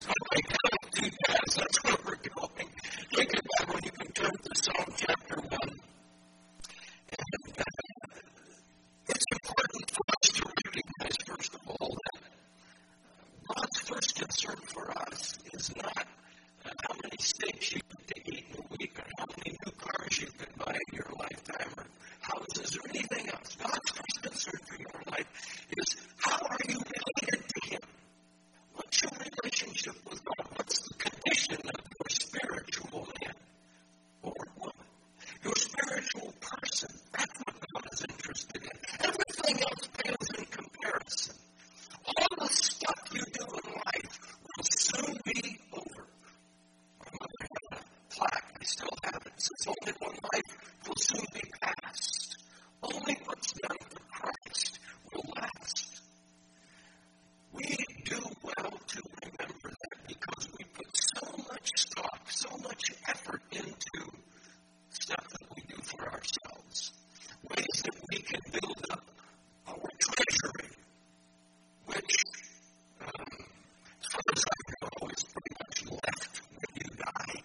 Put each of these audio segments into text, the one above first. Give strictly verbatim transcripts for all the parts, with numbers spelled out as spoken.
So like hell too fast, that's where we're going. Look at that when you can turn to Psalm chapter one. And uh, it's important for us to recognize, first of all, that God's first concern for us is not uh, how many steaks you can eat in a week or how many new cars you can buy in your lifetime or houses or anything else. God's first concern for your life is how are you related to Him? What's your relationship with God? What's the condition of your spiritual man or woman? Your spiritual person. That's what God is interested in. Everything else pales in comparison. All the stuff you do in life will soon be over. My mother had a plaque. I still have it. It says, only one life will soon be past. Only what's done for Christ will last. We do well to remember that because we put so much stock, so much effort into stuff that we do for ourselves. Ways that we can build up our treasury, which, um, as far as I know, is pretty much left when you die.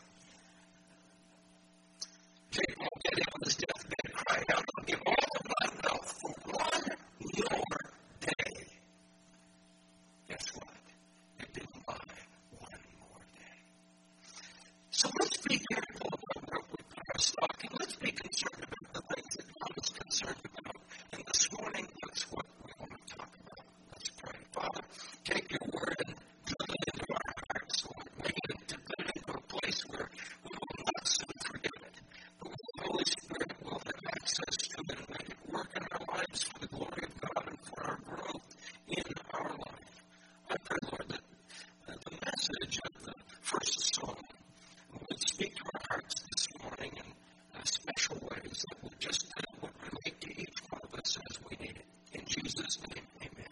Jacob will get on his deathbed, crying out, I'll give all of my wealth for one more day. Guess what? It didn't buy one more day. So let's be careful about what we put our stock in. Let's be concerned about the things that God is concerned about. And this morning, that's what we want to talk about. Let's pray. Father, take your word and drill it into our hearts, Lord. Make it to put it into a place where we will not soon forget it. But the Holy Spirit will have access to it and make it work in our lives for the glory of God and for our growth in our life. I pray, Lord, that uh, the message of the first song would speak to our hearts this morning in uh, special ways that would just uh, would relate to each one of us as we need it. In Jesus' name, amen.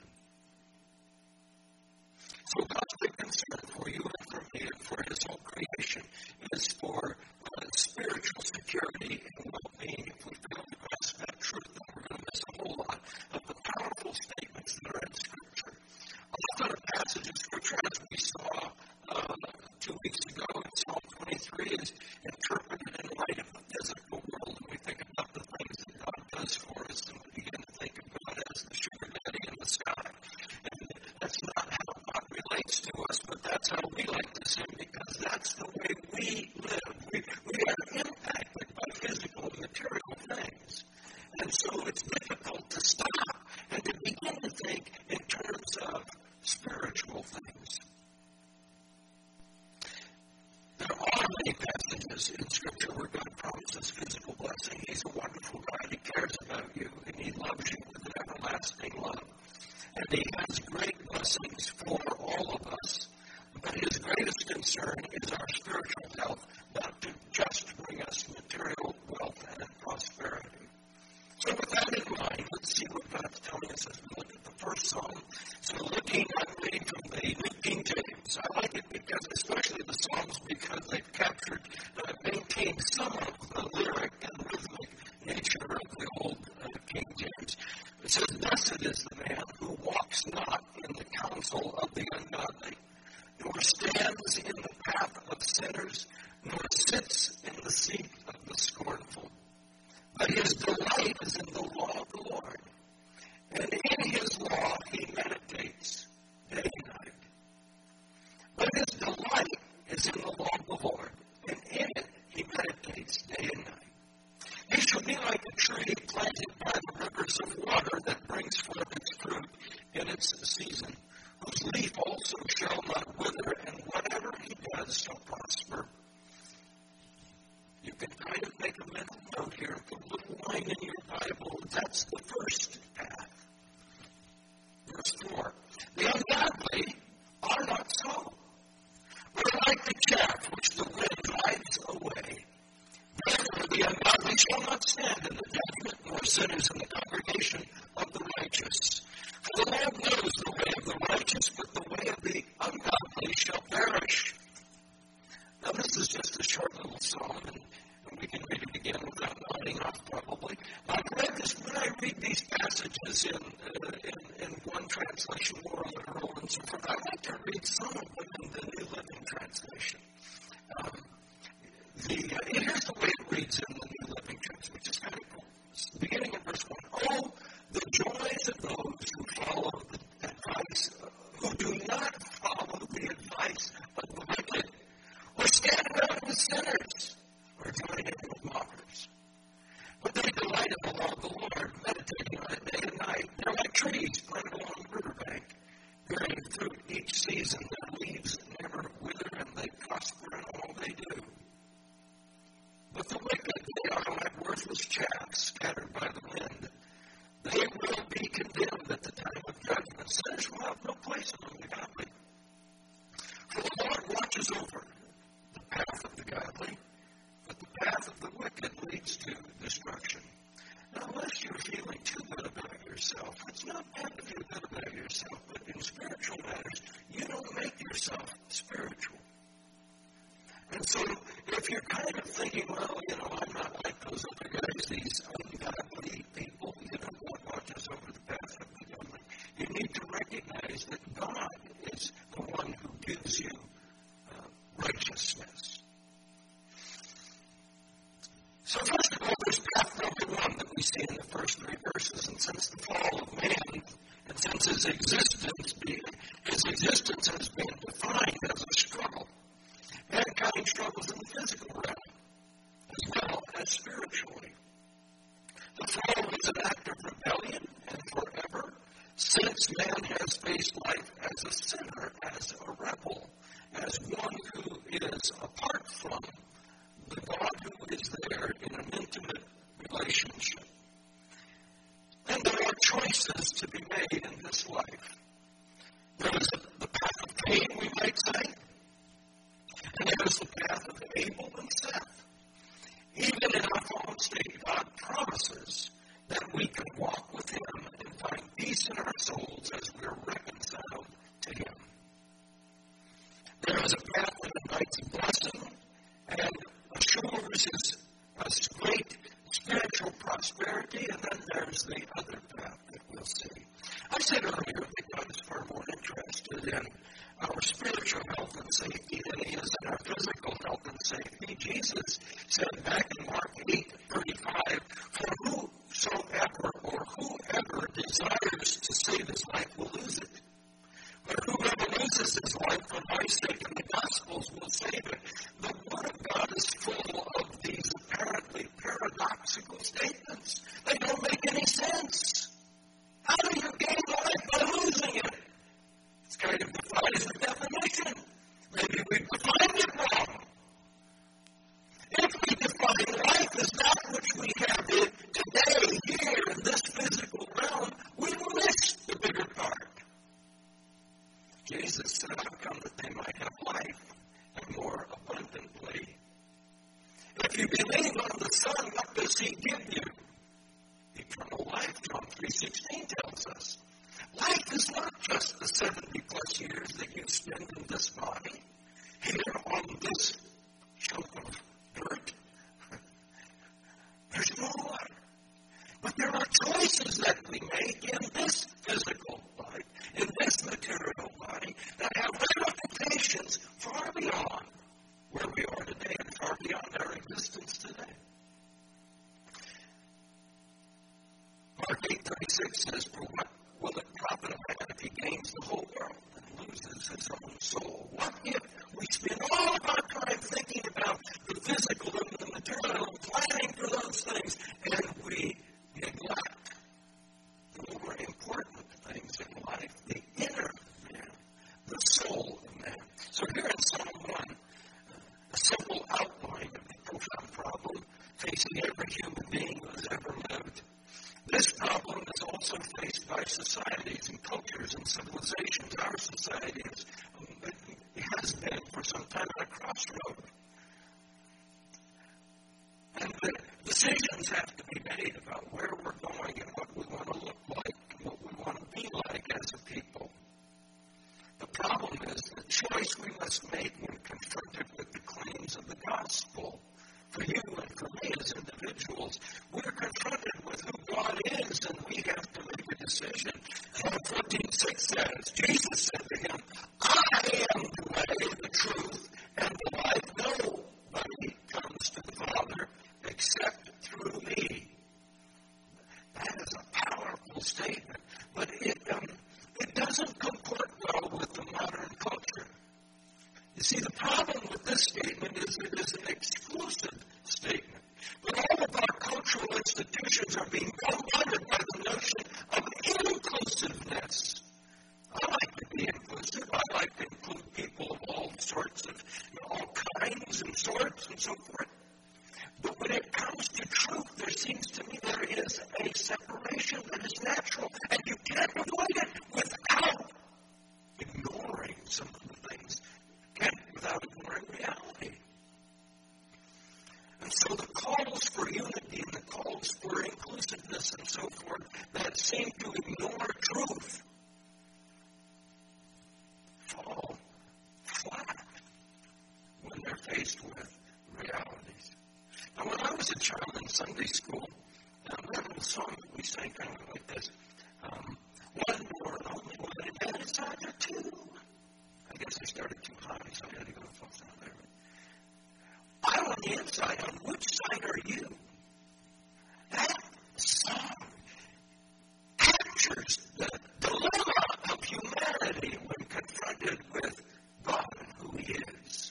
So God's big concern for you and for me and for His whole creation is for uh, spiritual security and well-being. If we fail to grasp that truth, then we're going to miss a whole lot of the powerful statements that are in Scripture. A lot of the passage of Scripture, as we saw uh, two weeks ago in Psalm twenty-three, is interpreted in light of the physical world, and we think about the things that God does for us, and we begin to think of God as the sugar daddy in the sky. And that's not how God relates to us, but that's how we like to sing, because that's the way we live. We, we are impacted by physical and material things. And so it's difficult to stop and to begin to think in terms of spiritual things. There are many passages in Scripture where God promises physical blessing. He's a wonderful God. He cares about you, and He loves you with an everlasting love. And He has great blessings for all of us. But His greatest concern is our spiritual health, not to just bring us material wealth and prosperity. So with that in mind, let's see what God's telling us as we look at the first psalm. So looking, I'm reading from the New King James. I like it because, especially the Psalms, because they've captured, uh, maintained some of the lyric and rhythmic nature of the old uh, King James. It says, blessed is the man who walks not in the counsel of the ungodly, nor stands in the path of sinners, nor sits in the seat of the scornful. But his delight is in the law of the Lord, and in His law he meditates day and night. But his delight is in the law of the Lord, and in it he meditates day and night. He shall be like a tree planted by the rivers of water that brings forth its fruit in its season, whose leaf also shall not wither, and whatever he does shall prosper. You can kind of make a mental note here, put a little line in your Bible. That's the first path. Verse four. The ungodly are not so. We're like the chaff which the wind drives away. Therefore the ungodly shall not stand in the judgment, nor sinners in the congregation of the righteous. For the Lord knows the way of the righteous, but the way of the ungodly shall perish. Now this is just a short little psalm, and, and we can read it again without nodding off probably. I've read this, when I read these passages in, uh, in, in one translation more literal and so forth, I like to read some of them in the New Living Translation. Um, the, uh, here's the way it reads in the New Living Translation, which is kind of cool. It's beginning in verse one. Oh, the joys of those who follow the advice, uh, who do not follow the advice of the wicked, or stand around with sinners, or join in with mockers. But they delight in the law of the Lord, meditating on it day and night. They're like trees planted along the riverbank, bearing fruit each season. Their leaves never wither, and they prosper in all they do. But the wicked, they are like worthless chaff scattered by the wind. They will be condemned at the time of judgment. Sinners will have no place among the godly. For the Lord watches over the path of the godly, but the path of the wicked leads to destruction. Now, unless you're feeling too good about yourself, it's not bad to feel good about yourself, but in spiritual matters, you don't make yourself spiritual. And so, if you're kind of thinking, well, you know, I'm not like those other guys, these ungodly people, you know, God watches over the path of the godly, you need to recognize that God is the one who gives you uh, righteousness. So first of all, there's path number one that we see in the first three verses. And since the fall of man, and since his existence, being, his existence has been defined as a struggle, mankind struggles in the physical realm as well as spiritually. The fall is an act of rebellion, and forever, since man has faced life as a sinner, as a rebel, as one who is apart from the God who is there in an intimate relationship. And there are choices to be made in this life. There is the path of Cain, we might say, and there is the path of Abel and Seth. Even in our fallen state, God promises that we can walk with Him and find peace in our souls as we are reconciled to Him. There is a path that invites blessing and assures His us great spiritual prosperity, and then there's the other path that we'll see. I said earlier that God is far more interested in our spiritual health and safety than He is in our physical health and safety. Jesus said back in Mark eight thirty-five, for whosoever or whoever desires to save his life will lose it. But whoever loses his life for my sake and the gospel's will save it. The Word of God is full of these apparently paradoxical statements. They don't make any sense. How do you gain life by losing it? It's kind of defies the definition. Maybe we've defined it wrong. If we define life as that which we have it today, here, in this physical realm, we miss the bigger part. Jesus said, I've come that they might have life, and more abundantly. If you believe on the Son, what does He give you? Eternal life, John three sixteen tells us. Life is not just the seventy plus years that you spend in this body, here on this chunk of dirt. There's more. But there are choices that we make in this physical life, in this material body, that have ramifications far beyond where we are today and far beyond our existence today. Mark eight thirty-six says, for what will it profit a man if he gains the whole world and loses his own soul? What if we spend all of our time thinking about the physical and the material and planning for those things, and we neglect the more important things in life, the inner man, the soul of man? So here in Psalm one, a simple outline of the profound problem facing every human being who has ever lived. This problem is also faced by societies and cultures and civilizations. Our society is, has been for some time at a crossroad. And the decisions have to be made about where we're going and what we want to look like and what we want to be like as a people. The problem is the choice we must make when confronted with the claims of the gospel. For you and for me as individuals, we're confronted with who God is, and we have to make a decision. John fourteen six says, Jesus said to him, I am the way, the truth, See, the problem with this statement is it is an exclusive statement. But all of our cultural institutions are being bombarded by the notion of inclusiveness. I like to be inclusive. I like to include people of all sorts of, you know, all kinds and sorts and so forth. But when it comes to truth, there seems to me there is a separation that is natural, and you can't avoid it without ignoring some of the things, can't without ignoring reality. And so the calls for unity and the calls for inclusiveness and so forth that seem to ignore truth fall flat when they're faced with realities. Now, when I was a child in Sunday school, um, we had a little song that we sang kind of like this. Um, one door and only one, and that is either two. I guess I started too high, so I had to go full sound there. I'm on the inside. On which side are you? That song captures the dilemma of humanity when confronted with God and who He is.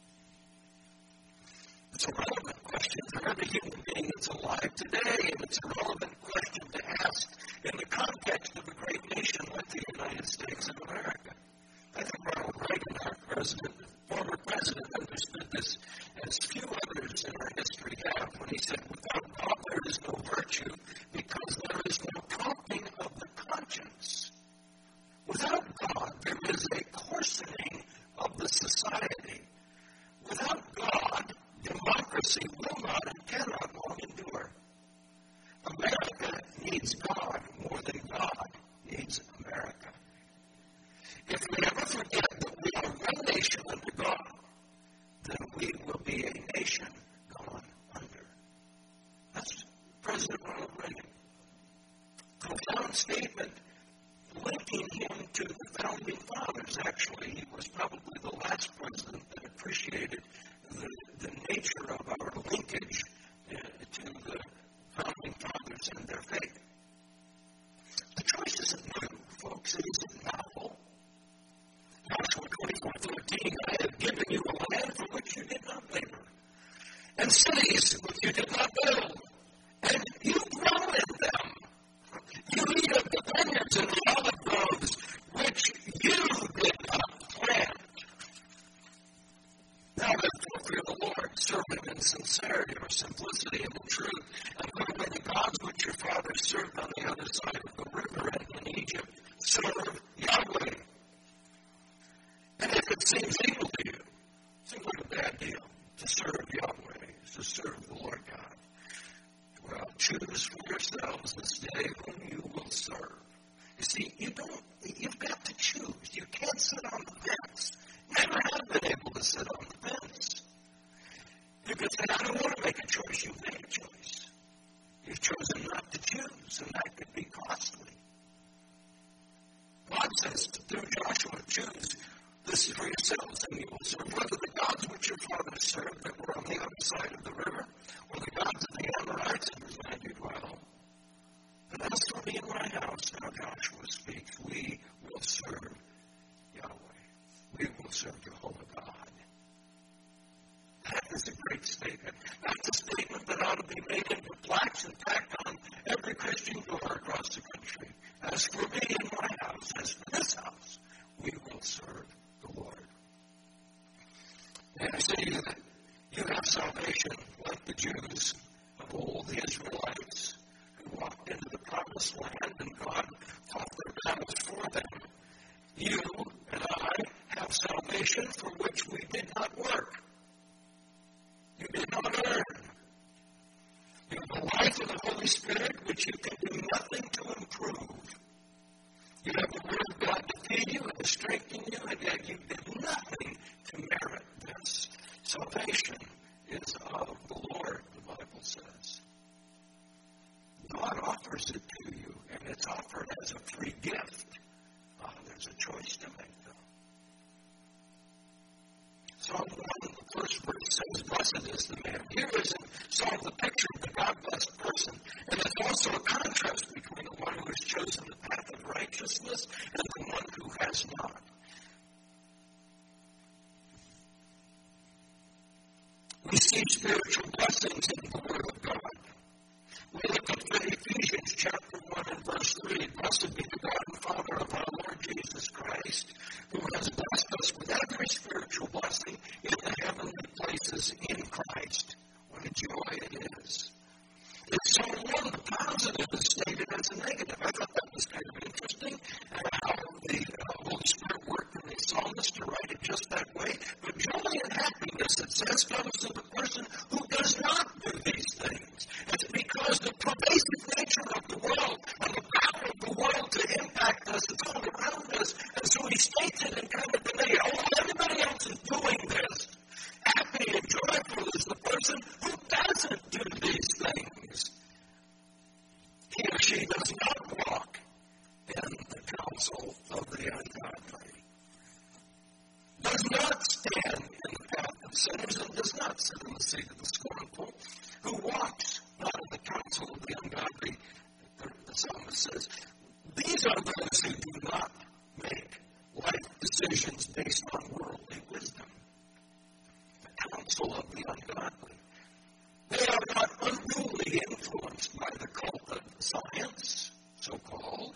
It's a relevant question for every human being that's alive today, and it's a relevant question to ask in the context of a great nation like the United States of America. I think Ronald Reagan, our president, former president, understood this as few others in our history have when he said, without God there is no virtue because there is no prompting of the conscience. Without God there is a coarsening of the society. Without God, democracy will not and cannot long endure. America needs God more than God needs America. If we ever forget that we are one nation under God, then we will be a nation gone under. That's President Ronald Reagan. Profound statement linking him to the founding fathers. Actually, he was probably the last president that appreciated the, the nature of our linkage uh, to the founding fathers and their faith. The choice isn't new, folks. It isn't novel. Joshua twenty-four thirteen, I have given you a land for which you did not labor, and cities which you did not build, and you dwell in them. You eat of the vineyards and the olive groves which you did not plant. Now therefore fear the Lord, serve Him in sincerity or simplicity and in truth, and put away the gods which your fathers served on the other side of the river and in Egypt. Serve Yahweh. And if it seems evil to you, it seems like a bad deal to serve Yahweh, to serve the Lord God. Well, choose for yourselves this day whom you will serve. You see, you don't, you've got to choose. You can't sit on the fence. Never have been able to sit on the fence. You can say, I don't want to make a choice. You've made a choice. You've chosen not to choose, and that could be costly. God says through Joshua, choose this for yourselves, and you will serve whether the gods which your fathers served that were on the other side of the river, or the gods of the Amorites in whose land you dwell. But as for me and my house, now Joshua speaks, we will serve Yahweh. We will serve Jehovah God. That is a great statement. That's a statement that ought to be made into plaques and tacked on every Christian door across the country. As for me and my house, as for this house, we will serve the Lord. And I say to you that you have salvation like the Jews of old, the Israelites, who walked into the promised land and God fought their battles for them. You and I have salvation for which we did not work. You did not earn. You have the life of the Holy Spirit, which you can do nothing to improve. You have the Word of God to feed you and to strengthen you, and yet you did nothing to merit this. Salvation is of the Lord, the Bible says. God offers it to you, and it's offered as a free gift. Oh, there's a choice to make, though. Psalm one, the first verse says, blessed is the man. Here is in Psalm the picture of the God-blessed person, and it's also a contrast between the one who has chosen the path of righteousness and the one who has not. We see spiritual blessings in the Word of God. We look at Ephesians chapter one and verse three. Blessed be the God and Father of our Lord Jesus Christ, who has blessed us with every spiritual blessing in the heavenly places in Christ. What a joy it is. In Psalm one, the positive is stated as a negative. I thought that was kind of interesting, uh, how the uh, Holy Spirit worked in the psalmist to write it just that way. But joy and happiness, it says, comes to the person who does not do these things. It's because the pervasive nature of the world and the power of the world to impact us is all around us. And so he states it in kind of the negative. Oh, everybody else is doing this. Happy and joyful is the person who doesn't do these things. He or she does not walk in the counsel of the ungodly, does not stand in the path of sinners, and does not sit in the seat of the scornful, who walks not in the counsel of the ungodly. The psalmist says, these are those who do not make life decisions based on worldly wisdom, the counsel of the ungodly. They are not unduly influenced by the cult of science, so-called.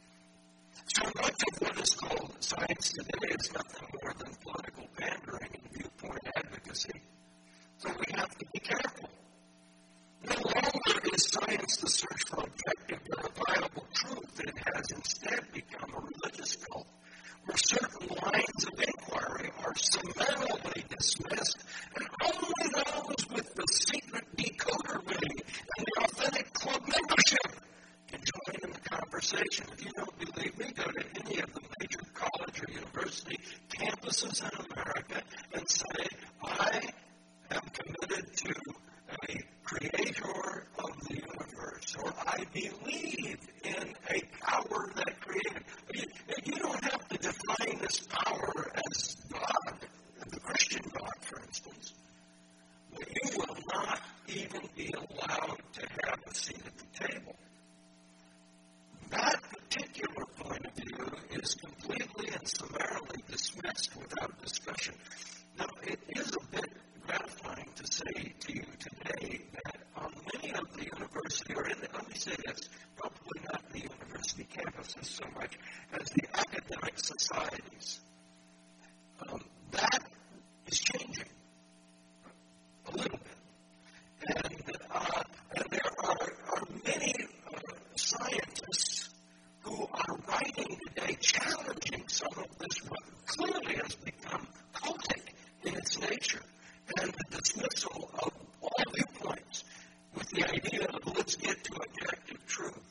So much of what is called science today is nothing more than political pandering and viewpoint advocacy. So we have to be careful. No longer is science the search for objective, verifiable truth. It has instead become a religious cult, where certain lines of inquiry are summarily dismissed, and only those with the secret decoder ring and the authentic club membership can join in the conversation. If you don't believe me, go to any of the major college or university campuses in America and say, I am committed to a creator of the universe, or I believe in a power that created. You, you don't have to define this power as God, the Christian God, for instance. But you will not even be allowed to have a seat at the table. That particular point of view is completely and summarily dismissed without discussion. Now, it is a bit gratifying to say to you today that on many of the university, or in the, let me say this, probably not the university campuses so much as the academic societies, um, that is changing a little bit. And, uh, and there are, are many uh, scientists who are writing today challenging some of this, what clearly has become cultic in its nature, and the dismissal of all viewpoints with the idea of let's get to objective truth.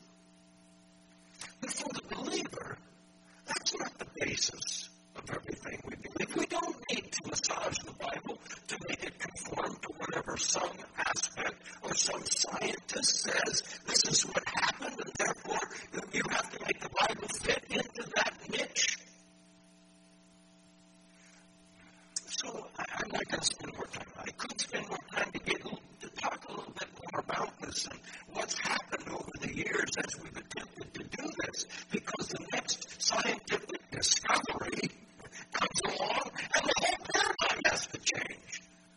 But for the believer, that's not the basis of everything we believe. We don't need to massage the Bible to make it conform to whatever some aspect or some scientist says this is what happened, and therefore you have to make the Bible fit into that niche. So I, I'm not going to spend more time. I could spend more time to get to talk a little bit more about this and what's happened over the years as we've attempted to do this, because the next scientific discovery comes along and the whole paradigm has to change.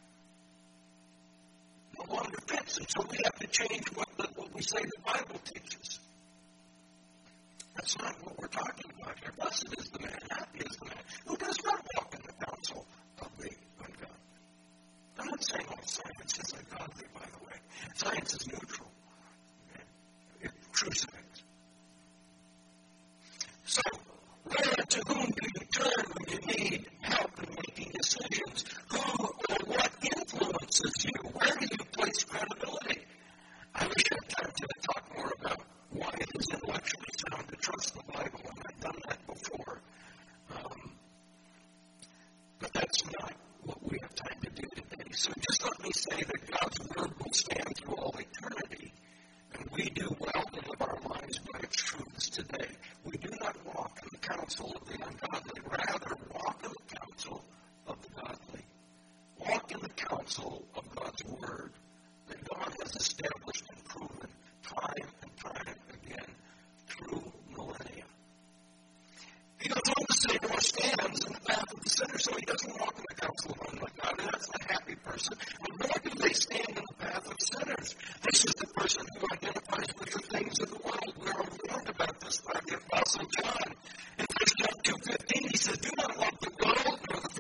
No longer fits, and so we have to change what, the, what we say the Bible teaches. That's not what we're talking about here. Blessed is the man, happy is the man who does not walk in the counsel of the ungodly. I'm not saying all science is ungodly, by the way. Science is neutral. Okay? It's true science. So, where to whom do you turn when you need help in making decisions? Who or what influences you? Where do you place credibility? I wish I had time to talk more about why it is intellectually sound to trust the Bible, and I've done that before. Um, but that's not what we have time to do today. So just let me say that God's Word will stand through all eternity, and we do well to live our lives by its truths today. We do not walk in the counsel of the ungodly, rather walk in the counsel of the godly. Walk in the counsel of God's Word that God has established and proven time and time again through millennia. He goes on to say, nor stands in the path of the sinner, so he doesn't walk in the counsel of the ungodly. That's a happy person. And nor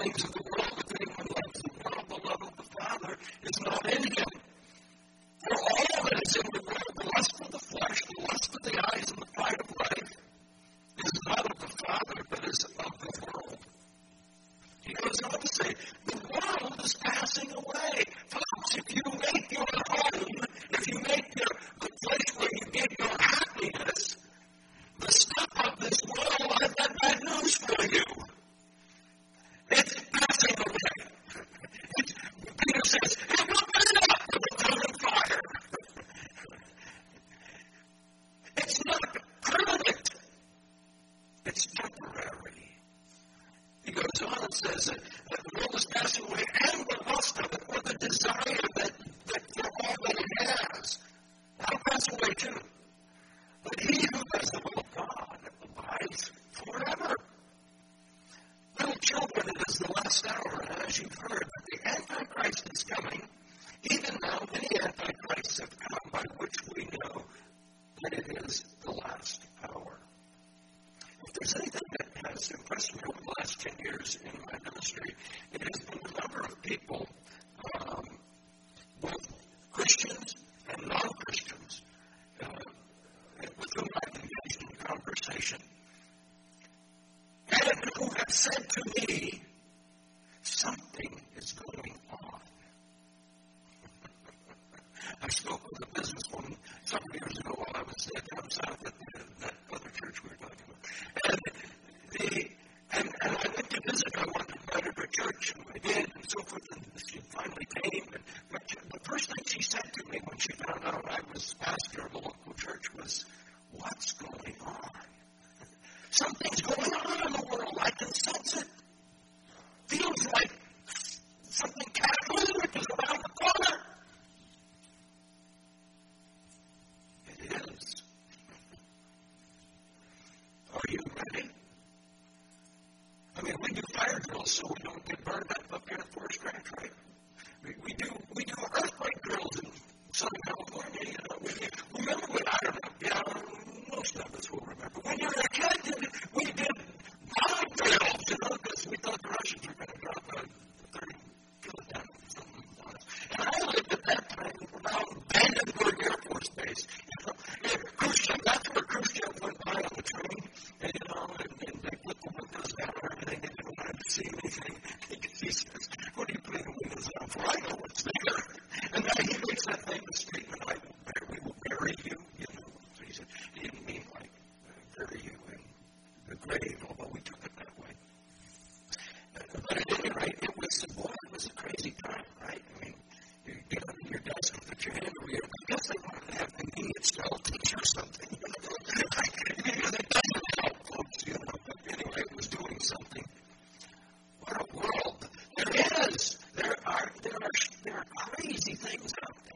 things of the world. If anyone loves the world, the love of the Father is not in him. For all that is in the world, the lust of the flesh, the lust of the eyes, and the pride of life, is not of the Father, but is of the world. He goes on to say, the world is passing away. Folks, if you make your home, if you make your, the place where you get your happiness, the stuff of this world, I've got bad news for you. It's passing away. It's, Peter says, it will burn up with a common fire. It's not permanent. It's temporary. He goes on and says that, that the world is passing away, and the lust of it, or the desire that, that for all that it has. That'll pass away too. But he who does the will of God abides forever. Little children, it is the last hour, and as you've heard that the Antichrist is coming, even now many Antichrists have come, by which we know that it is the last hour. If there's anything that has impressed me over the last ten years in my ministry, it has been the number of people, um, both Christians and non-Christians, uh, with whom I've engaged in conversation, and who have said to me, something is going on. I spoke with a businesswoman several years ago while I was down south at the, that other church we were talking about. And, the, and, and I went to visit her. I wanted to invite her to church, and I did, and so forth, and she finally came. And, but the first thing she said to me when she found out I was pastor of a local church was, what's going on? Something's going on in the world. I can sense it. Feels like something cataclysmic is around the corner. It is. Are you ready? I mean, we do fire drills so we don't get burned up up here at Forest Ranch, right? We, we do we do earthquake drills in Southern California. You know, we, remember when I don't know. Yeah, most of us will remember. When you were a kid, we did bomb drills, you know, because we thought the Russians were going to drop a thirty kiloton or something on us. And I lived at that time around Vandenberg Air Force Base. You know, and Khrushchev, that's where Khrushchev went by on the train, and you know, and, and they put the windows down and everything. They didn't want him to see anything. He says, "What are you putting the windows down for? I know what's there." And then he makes that famous statement, "I will bury, we will bury you." You know, so he said he didn't mean like uh, bury you in the grave, although we took it that way. Uh, but at any rate, it was boy, it was a crazy time, right? I mean, you get under your desk and put your hand over your. I guess they wanted to have convenient skeletons or something. You know, because it doesn't help, folks. You know, but anyway, it was doing something. What a world there is! There are there are there are crazy things out there.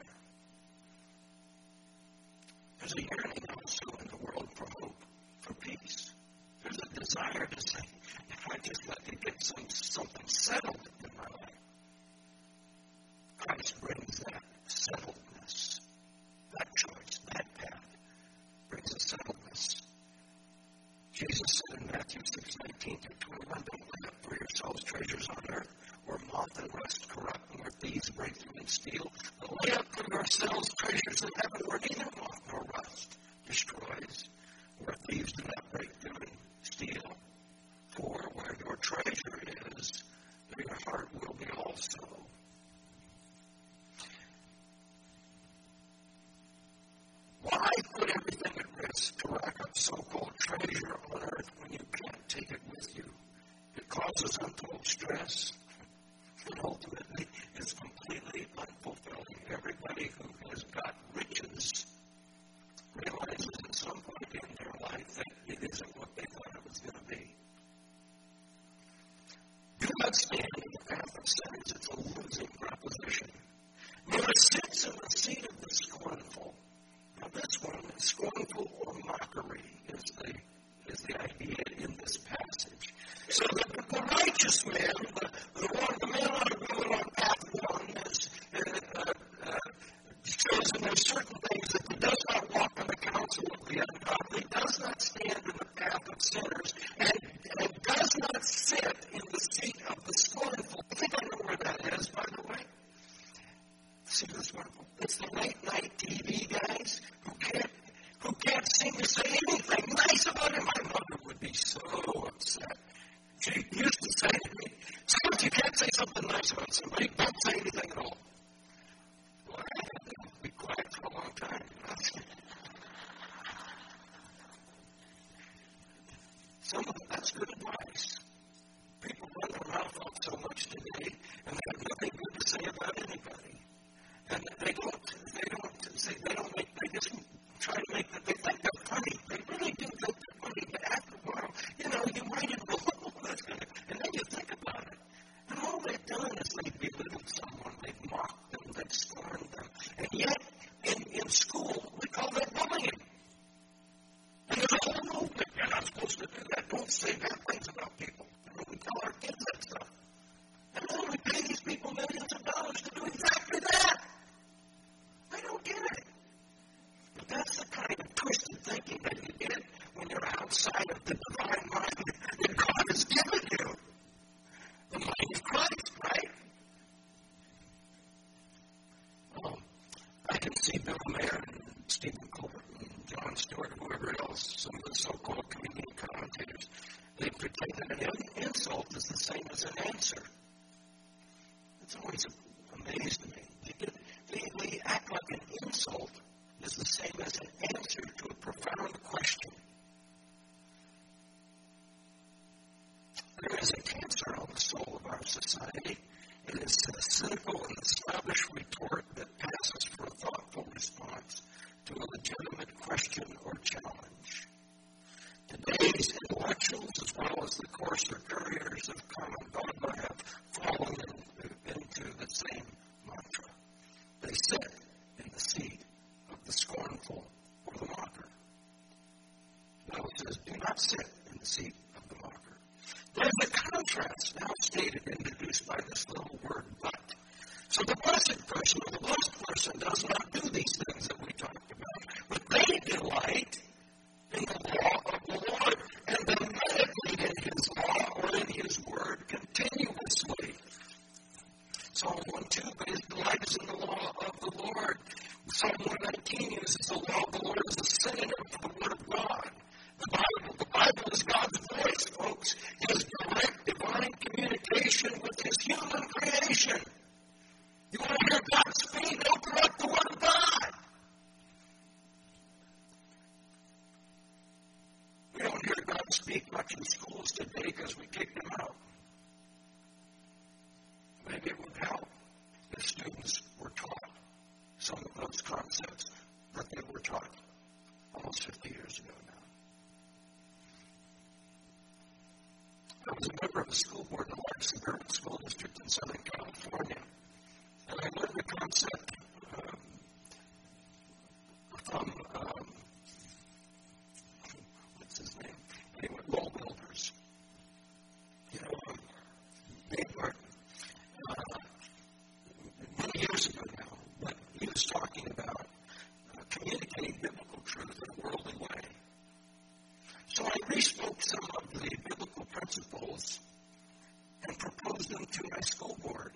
There's a yearning also in the world for hope, for peace. There's a desire to say, if I just let me get some something settled in my life, Christ brings that settledness, that choice, that path brings a settledness. Jesus said in Matthew six nineteen through twenty-one, don't lay up for yourselves treasures on earth, where moth and rust corrupt, and where thieves break through and steal. But lay up for yourselves treasures in heaven, where neither moth nor rust destroys, where thieves do not break through and steal. For where your treasure is, there your heart will be also. Why put everything at risk to rack up so-called treasure on earth when you can't take it with you? It causes untold stress and ultimately is completely unfulfilling. Everybody who has got riches realizes at some point in their life that it isn't what they thought it was going to be. Do not stand in the path of sinners. It's a say something nice about somebody, don't say anything at all. Well, I had to be quiet for a long time. Some of that's good advice. People run their mouth off so much today, and they have nothing good to say about anybody. And they don't, they don't say, they don't make, they just try to make, they think they're funny. They really do think they're funny, but after a while, you know, you might have, oh, that's gonna, and then you think about it. And all they've done is they've belittled someone, they've mocked them, they've scorned them. And yet, in, in school, we call that bullying. And there's a whole movement, you're not supposed to do that. Don't say bad things about people. And we tell our kids that stuff. And then we pay these people millions of dollars to do exactly that. I don't get it. But that's the kind of twisted thinking that you get when you're outside of the divine mind that God has given you. The mind of Christ, right? Well, I can see Bill Mayer and Stephen Colbert and John Stewart, whoever else, some of the so-called comedian commentators, they pretend that an insult is the same as an answer. It's always amazed me. They, they, they act like an insult is the same as an answer to a profound question. There is a cancer on the soul of our society. It is a cynical and snobbish retort that passes for a thoughtful response to a legitimate question or challenge. Today's intellectuals, as well as the coarser couriers of common dogma, have fallen in, into the same mantra. They sit in the seat of the scornful or the mocker. Now it says, do not sit in the seat of the mocker. There's a contrast now stated, introduced by this little word, but. So the blessed person or the blessed person does not do these things that we talked about, but they delight in the law of the Lord, and they meditate in his law or in his word continuously. Psalm one two, but his delight is in the law of the Lord. Psalm one nineteen uses the law of the Lord as a synonym for the word of God. The Bible, the Bible is God's voice, folks. His direct divine communication with his human creation. You want to hear God speak? Open up the word of God. We don't hear God speak much in schools today because we kicked him out. Maybe it would help if students were taught some of those concepts that they were taught almost fifty years ago now. I was a member of the school board in a large suburban school district in Southern California, and I learned the concept um, from um, what's his name? Anyway, wall builders. You know, um, Dave Martin. Uh, many years ago now, but he was talking about uh, communicating biblical truth in a worldly way. So I re-spoke some of the biblical principles and proposed them to my school board.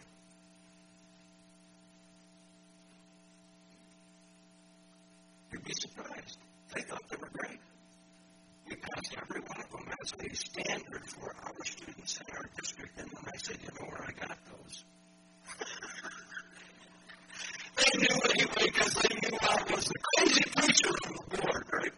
You'd be surprised. They thought they were great. We passed every one of them as a standard for our students in our district, and then I said, you know where I got those? They knew anyway because they knew I was the crazy preacher on the board, right?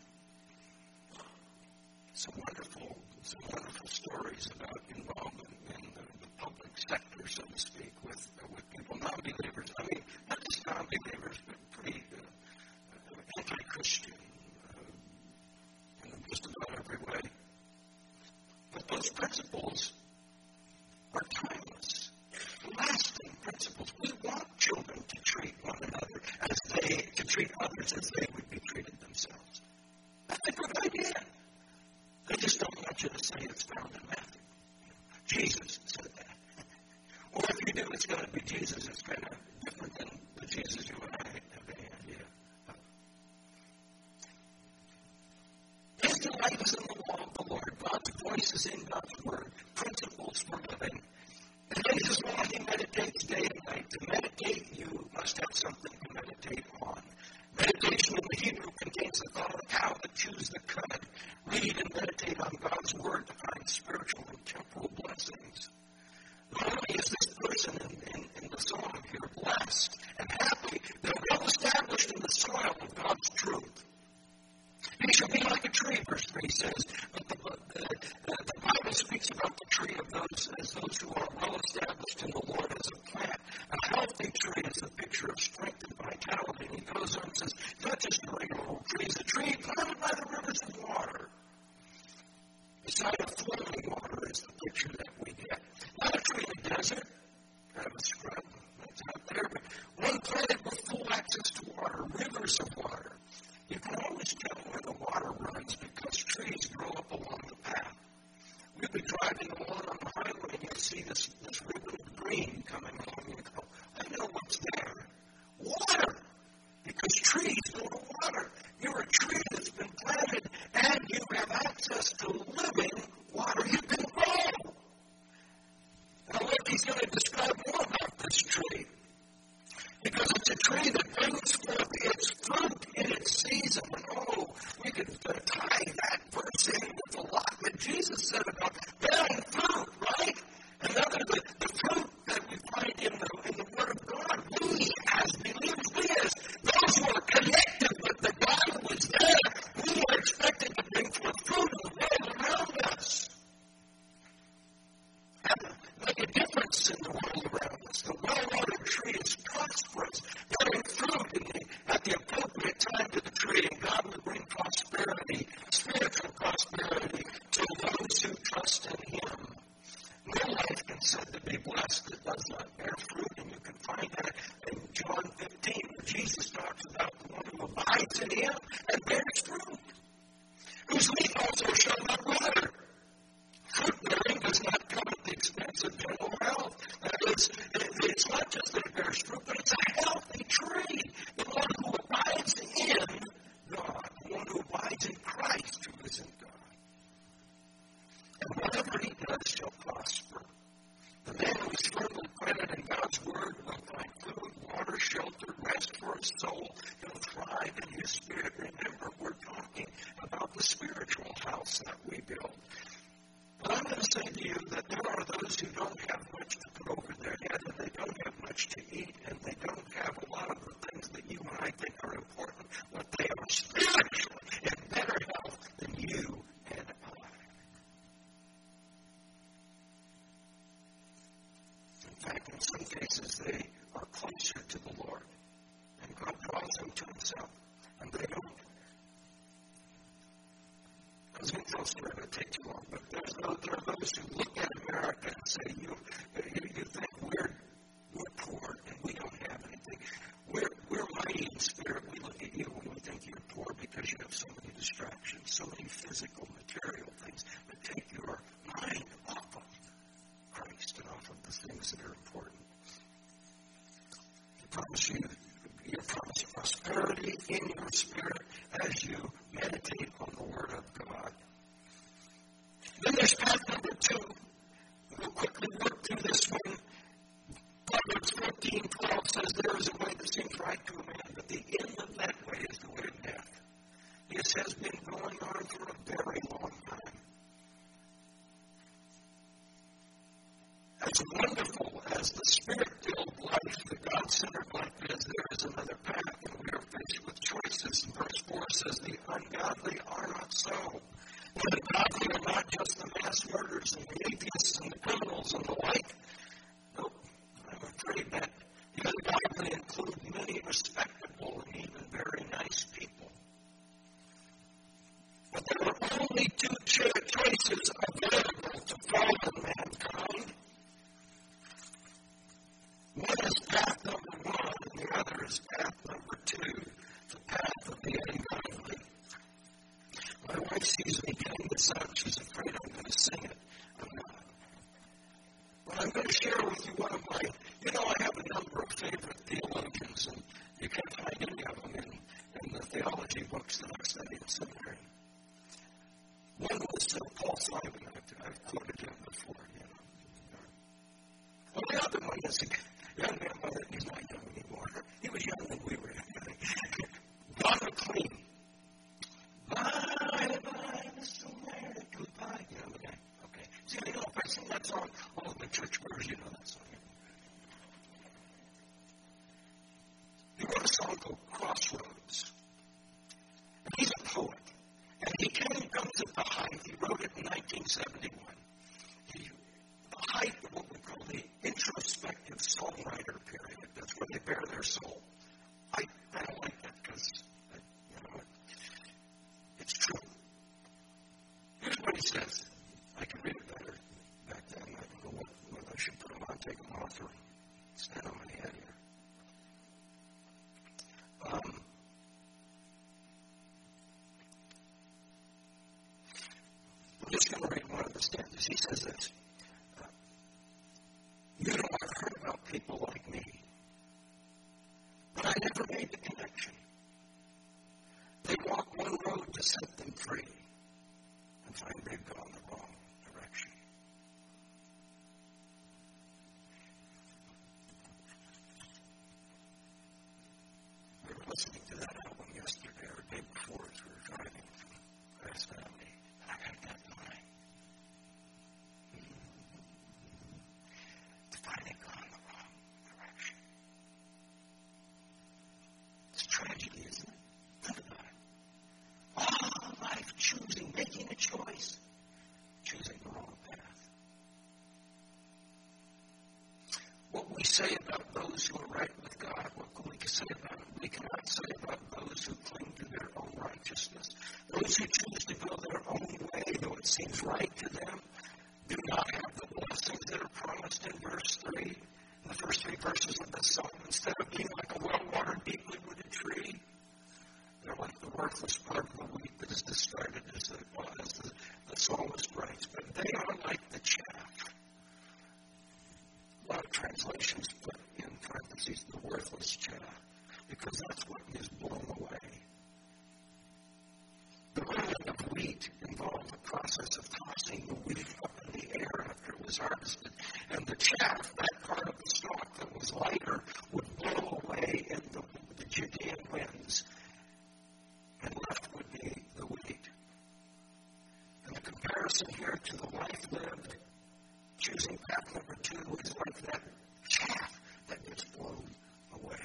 Some wonderful, some wonderful stories about involvement in the, the public sector, so to speak, with uh, with people, non-believers. I mean, not just non-believers, but pretty uh, anti-Christian uh, in just about every way. But those principles are timeless, lasting principles. We want children to treat one another as they, to treat others as they would be treated themselves. That's a good idea. They just don't want you to say it's found in Matthew. Jesus said that. Or if you do, it's going to be Jesus. It's kind of different than the Jesus you and I have any idea of. His delight is in the law of the Lord. God's voice is in God's word. Principles for living. And in his law he meditates day and night. To meditate, you must have something to meditate on. Meditation in the Hebrew contains the thought of how to choose the cud. Read and meditate on God's word to find spiritual and temporal blessings. Not only is this person in, in, in the song here? Blessed and happy. They're well established in the soil of God's truth. He shall be like a tree, verse three says. But the, the, the, the Bible speaks about the tree of those as those who are well established in the Lord as a plant. A healthy tree is a picture of strength and vitality. And he goes on and says, not just a regular old tree, it's a tree planted by the rivers of water. Beside of flowing water is the picture that we get. Not a tree in the desert, kind of a scrub that's out there, but one planted with full access to water, rivers of water. You can always tell where the water runs because trees grow up along the path. We'll be driving along on the highway and you'll see this, this ribbon of green coming along and you go, I know what's there. Water! Because trees go to water. You're a tree that's been planted and you have access to living water you can grow. Now look, he's going to describe more about this tree. Because it's a tree that brings forth its fruit in its season. And oh, we could uh, tie that verse in with a lot that Jesus said about bearing fruit, right? And other the, the fruit that we find in the, in the Word of God, we as believers, we as those who are connected with the God who is there, we are expected to bring forth fruit in the world around us. And make a difference in the world around us. The well-watered tree is prosperous, bearing fruit in the, at the appropriate time to the tree, and God will bring prosperity, spiritual prosperity, to those who trust in Him. No life can said to be blessed that does not bear fruit, and you can find that in John fifteen, where Jesus talks about the one who abides in Him and bears fruit, whose leaf also shall not wither. Fruit bearing does not come at the expense of general health. That is, it's not just that it bears fruit, but it's a healthy tree. The one who abides in God, the one who abides in Christ, who is in God. And whatever he does shall prosper. The man who is firmly planted in God's word will find food, water, shelter, rest for his soul. He'll thrive in his spirit. Remember, we're talking about the spiritual house that we build. But I'm going to say to you that there are those who don't have much to put over their head, and they don't have much to eat, and they don't have a lot of the things that you and I think are important, but they are spiritually in better health than you and I. In fact, in some cases, they are closer to the Lord, and God draws them to Himself, and they don't. I was going to tell a story, but it'll take too long. But there's those, there are those who look at America and say, you, you, you think we're, we're poor and we don't have anything. We're, we're mighty in spirit. We look at you and we think you're poor because you have so many distractions, so many physical, material things. But take your mind off of Christ and off of the things that are important. He promises you, He'll promise prosperity in your spirit as you meditate on the Word of God. Then there's path number two. We'll quickly work through this one. Proverbs fourteen twelve says, there is a way that seems right to a man, but the end of that way is the way of death. This has been going on for a very long time. As wonderful as the Spirit-filled life, the God-centered life is, there is another path, and we are faced with choices. Verse four says, the ungodly are not so. The ungodly are not just the mass murderers and the atheists and the criminals and the like. Nope, I'm afraid that the ungodly include many respectable and even very nice people. But there are only two choices available to fallen mankind. One is path number one, and the other is path number two, the path of the ungodly. My wife sees me getting this out. She's afraid I'm going to sing it. I'm not. But I'm going to share with you one of my, you know, I have a number of favorite theologians, and you can't find any of them in, in the theology books that I studied in seminary. One was uh, Paul Simon. I've, I've quoted him before, you know. Well, the other one is a young man, well, he's not young anymore. He was young when we were young. John McLean. Bye, bye, Mister American Pie. You know the guy? Okay. See, I know if I sing that song, all of the church members, you know that song. stand on my head here. Um, I'm just going to read one of the stanzas. He says this. Uh, you know, I've heard about people like me, but I never made the connection. They walk one road to set them free and find they've gone the wrong direction. We were listening to that album yesterday or the day before as we were driving from Grass Valley. And I got that line. To find they've gone the wrong direction. It's a tragedy, isn't it? Think about it. All life choosing, making a choice, choosing the wrong path. What we say about those who are right with God, what can we say about it? We cannot say about those who cling to their own righteousness. Those who choose to go their own way, though it seems right to them, do not have the blessings that are promised in verse three, in the first three verses of this psalm. Instead of being like a well-watered, deeply rooted tree, they're like the worthless part of the wheat that is discarded, as the, as the, the psalmist writes. But they are like the chaff. A lot of translations put in parentheses the worthless chaff, because that's what is blown away. The running of wheat involved the process of tossing the wheat up in the air after it was harvested. And the chaff, that part of the stalk that was lighter, would blow away in the, the Judean winds. And left would be the wheat. And the comparison here to the life lived, choosing path number two, is like that chaff that gets blown away.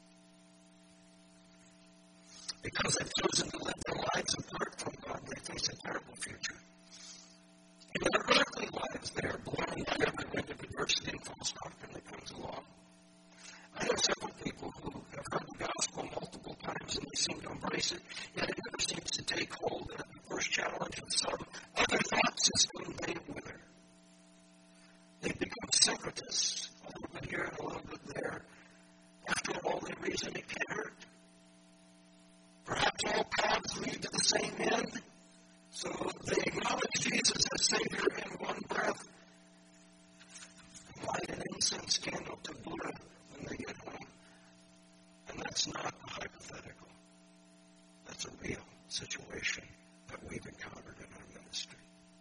Because they've chosen to live their lives apart from God, they face a terrible future. In their earthly lives, they are blown by every wind of adversity and false doctrine that comes along. I know several people who have heard the gospel multiple times and they seem to embrace it, yet it never seems to take hold. And the first challenge of some other thought system, they wither. They become separatists, a little bit here and a little bit there. After all, they reason it can't hurt. Perhaps all paths lead to the same end, so they acknowledge Jesus as Savior in one breath and light an incense candle to Buddha when they get home. And that's not a hypothetical. That's a real situation that we've encountered in our ministry.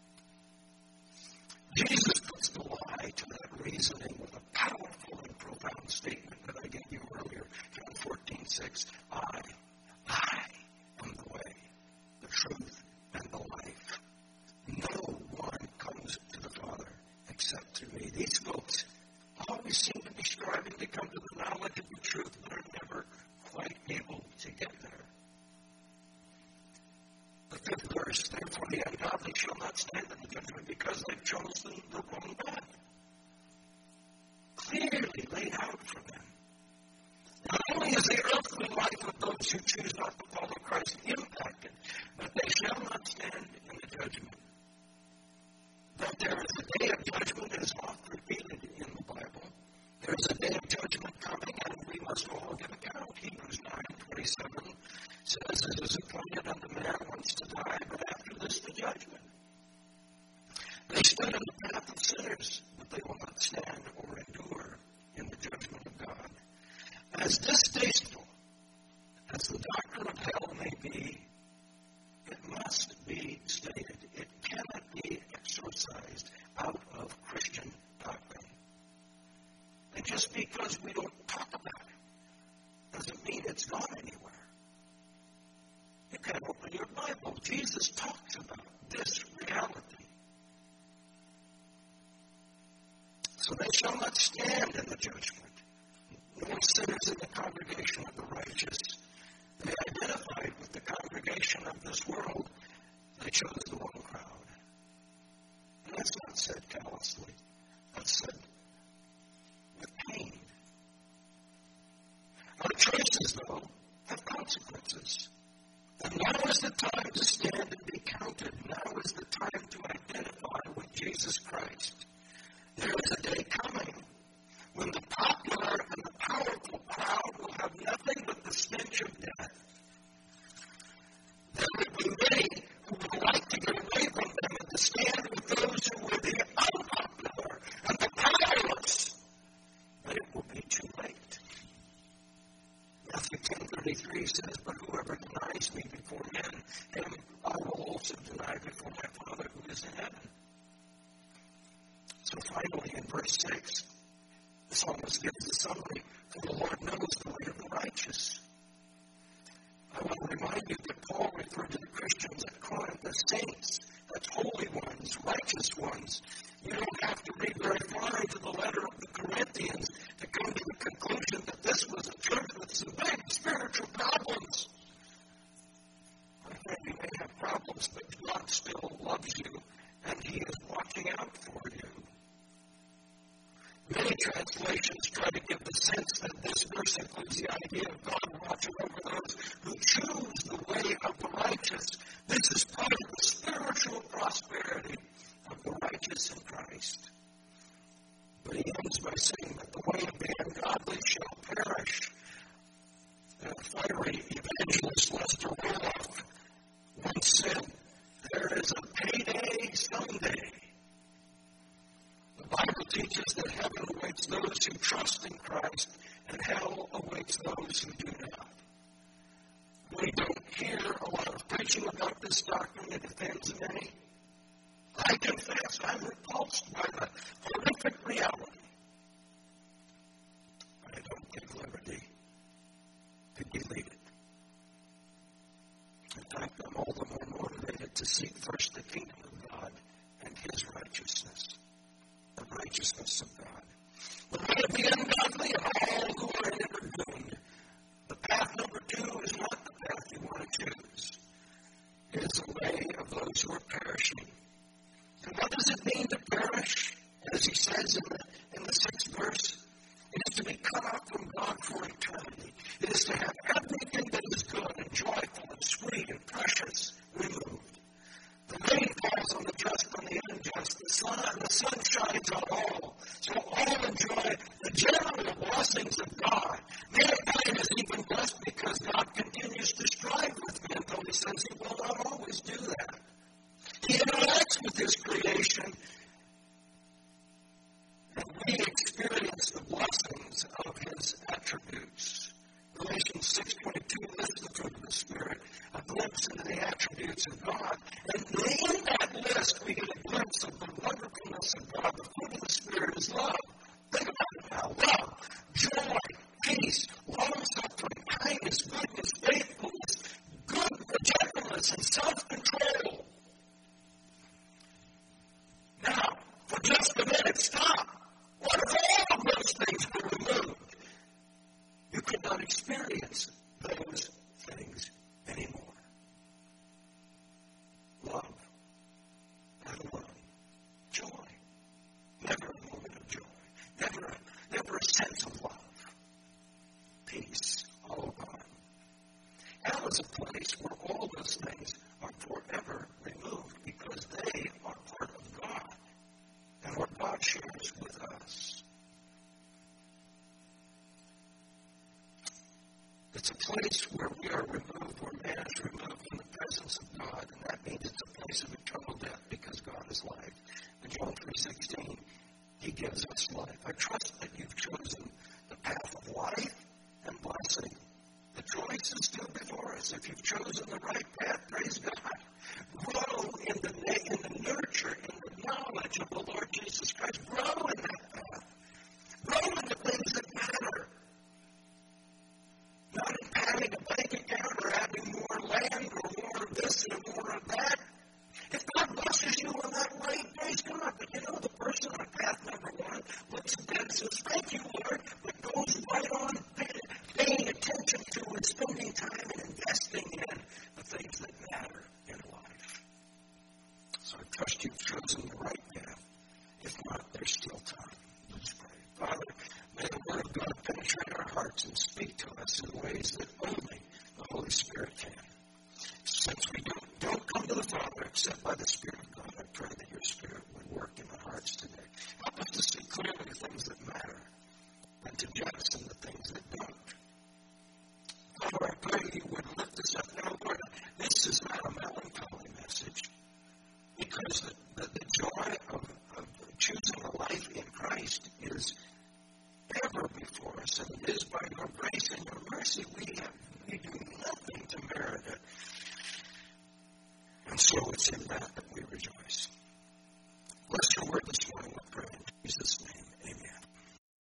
Jesus puts the lie to that reasoning with a powerful and profound statement that I gave you earlier, John fourteen six. I, I am the way, the truth, and the life. No one comes to the Father except through me. These folks always seem to be striving to come to the knowledge of the truth, but are never quite able to get there. The fifth verse, therefore the ungodly shall not stand in the judgment because they've chosen the wrong path. Clearly laid out for them. Not only is the earthly life of those who choose not to follow Christ impacted, but they shall not stand in the judgment. That there is a day of judgment is oft repeated in the Bible. There is a day of judgment coming, and we must all give account. Hebrews nine twenty-seven says, it is appointed unto man once to die, but after this the judgment. They stood in the path of sinners, but they will not stand or endure in the judgment of God. As distasteful as the doctrine of hell may be, it must be stated. It cannot be exorcised out of Christian doctrine. And just because we don't talk about it doesn't mean it's gone anywhere. You can open your Bible. Jesus talks about this reality. So they shall not stand in the judgment, nor sinners in the congregation of the righteous. They identified with the congregation of this world. They chose the wrong crowd. And that's not said callously. That's said with pain. Our choices, though, have consequences. And now is the time to stand and be counted. Now is the time to identify with Jesus Christ. There is a day coming when the popular twenty-three says, but whoever denies me before men, him I will also deny before my Father who is in heaven. So finally, in verse six, the psalmist gives the summary, for the Lord knows the way of the righteous. I want to remind you that Paul referred to the Christians at Corinth as saints. That's holy ones, righteous ones. You don't have to read very far into the letter of the Corinthians to come to the conclusion that this was a church with some big spiritual problems. My friend, you may have problems, but God still loves you, and He is watching out for you. Many translations try to give the sense that this verse includes the idea of God watching over those who choose the way of the righteous. This is part of the spiritual prosperity of the righteous in Christ. But he ends by saying that the way of the ungodly shall perish. The fiery evangelist Lester Roloff once said, there is a payday someday. The Bible teaches that heaven awaits those who trust in Christ, and hell awaits those who do not. We don't hear a lot of preaching about this doctrine. It offends many. I confess I'm repulsed by the horrific reality. I don't take liberty to believe it. In fact, I'm all the more motivated to seek first the kingdom of God and His righteousness. The righteousness of God. The way of the ungodly and all who are in it are doomed. The path number two is not the path you want to choose. It is the way of those who are perishing. And what does it mean to perish? As he says in the, in the sixth verse, it is to be cut off from God for eternity. It is to have everything that is good and joyful and sweet and precious removed. The rain falls on the just and the unjust. The sun, the sun shines on all. So all enjoy the general blessings of God. Mankind is even blessed because God continues to strive with men, though He says He will not always do that. He interacts with His creation, and we experience the blessings of His attributes. Galatians six twenty-two lists the fruit of the Spirit, a glimpse into the attributes of God. And in that list, we get a glimpse of the wonderfulness of God. The fruit of the Spirit is love. Think about it now. Love, joy, peace, long-suffering, kindness, goodness, faithfulness, good gentleness, and self-control. Now, for just a minute, stop. What if all of those things were removed? You could not experience those things anymore. Love, let alone joy. Never a moment of joy. Never a, never a sense of love. Peace, all gone. Hell is a place where all those things are forever removed because they are part of God and what God shares with us. It's a place where we are removed, where man is removed from the presence of God, and that means it's a place of eternal death because God is life. In John three sixteen, He gives us life. I trust that you've chosen the path of life and blessing. The choice is still before us. If you've chosen the right path, praise God. Grow in the, in the nurture, in the knowledge of the Lord Jesus Christ. Grow in that path. Grow in the things that matter. Not in padding a bank account or having more land or more of this and more of that. If God blesses you in that way, praise God. But you know, the person on path number one looks at that and says, thank you, Lord, but goes right on paying attention to and spending time and investing in the things that matter in life. So I trust you've chosen the right path. If not, there's still time. Let's pray. Father, may the Word of God penetrate our hearts and speak to us in ways that only